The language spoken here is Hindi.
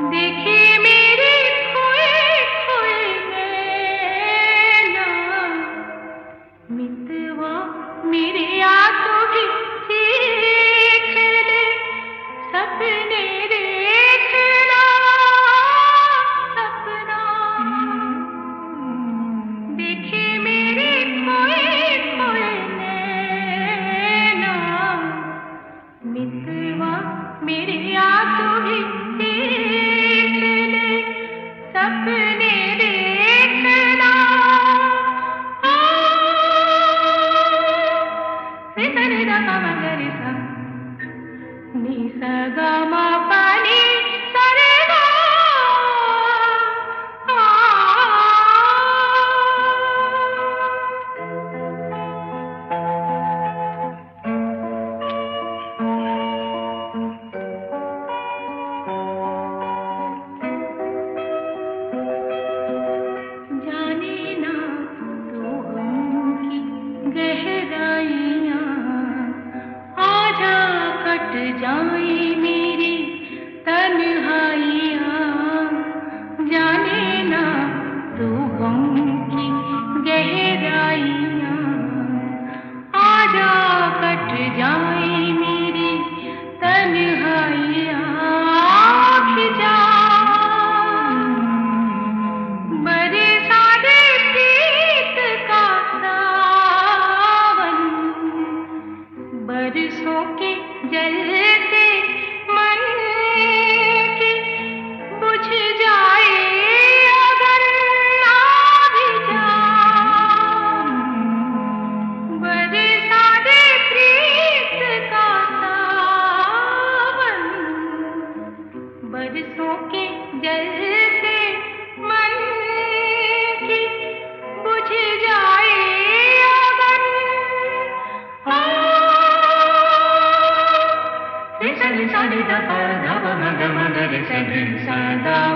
देखे मेरे खोए खोए नैना, मितवा मेरे आंखों भी देख ले, सपने देखना सपना। देखे मेरे खोए खोए नैना, मितवा मेरे आंखों भी देख ले, सपने देखना। रे सा रे गा मा गा गा रे सा, नि सा गा मा पा नि सा रे गा। जाने ना तो गम की गहराइयाँ, आजा कट जाए मेरी तन्हाइयाँ। जाने ना तो गम की गहराइयाँ, आजा कट जाए मेरी तन्हाइयाँ। खिंचा बरसा दे प्रीत का सावन, बरसों के जलते मन की बुझ जाए अगर ना भी जान। बरसा दे प्रीत का सावन, बरसों के जलते मन की बुझ जाए अगर। रे सा रे सा रे दा पा धा पा मा गा मा गा रे सा रे सा दा